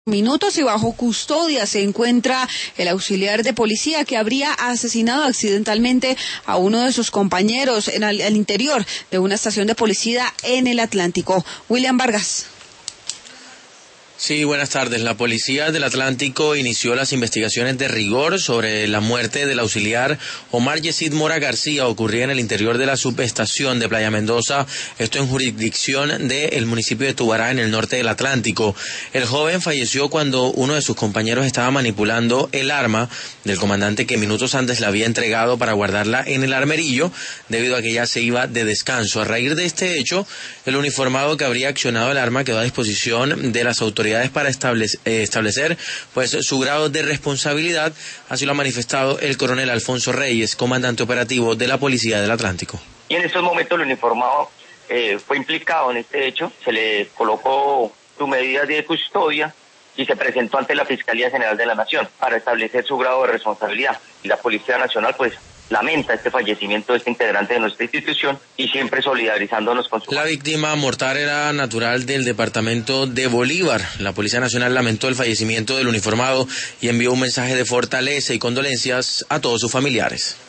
Minutos y bajo custodia se encuentra el auxiliar de policía que habría asesinado accidentalmente a uno de sus compañeros al interior de una estación de policía en el Atlántico. William Vargas. Sí, buenas tardes. La Policía del Atlántico inició las investigaciones de rigor sobre la muerte del auxiliar Omar Yesid Mora García, ocurrida en el interior de la subestación de Playa Mendoza, esto en jurisdicción del municipio de Tubará, en el norte del Atlántico. El joven falleció cuando uno de sus compañeros estaba manipulando el arma del comandante que minutos antes la había entregado para guardarla en el armerillo, debido a que ya se iba de descanso. A raíz de este hecho, el uniformado que habría accionado el arma quedó a disposición de las autoridades para establecer pues su grado de responsabilidad, así lo ha manifestado el coronel Alfonso Reyes, comandante operativo de la Policía del Atlántico. Y en estos momentos el uniformado fue implicado en este hecho, se le colocó su medida de custodia y se presentó ante la Fiscalía General de la Nación para establecer su grado de responsabilidad. Y la Policía Nacional pues lamenta este fallecimiento de este integrante de nuestra institución y siempre solidarizándonos con su... La víctima mortal era natural del departamento de Bolívar. La Policía Nacional lamentó el fallecimiento del uniformado y envió un mensaje de fortaleza y condolencias a todos sus familiares.